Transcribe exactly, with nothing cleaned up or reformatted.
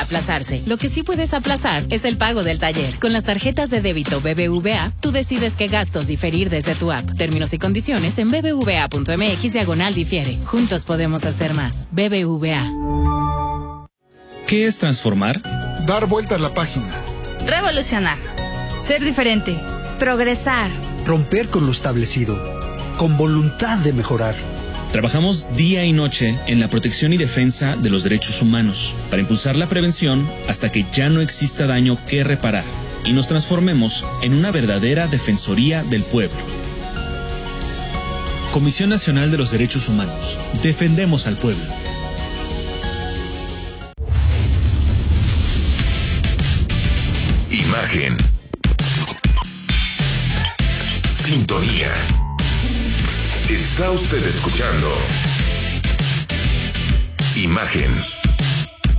aplazarse. Lo que sí puedes aplazar es el pago del taller. Con las tarjetas de débito B B V A, tú decides qué gastos diferir desde tu app. Términos y condiciones en bbva.mx diagonal difiere. Juntos podemos hacer más. B B V A. ¿Qué es transformar? Dar vuelta a la página. Revolucionar. Ser diferente. Progresar. Romper con lo establecido. Con voluntad de mejorar. Trabajamos día y noche en la protección y defensa de los derechos humanos para impulsar la prevención hasta que ya no exista daño que reparar y nos transformemos en una verdadera defensoría del pueblo. Comisión Nacional de los Derechos Humanos. Defendemos al pueblo. Imagen. Sintonía. Está usted escuchando Imagen.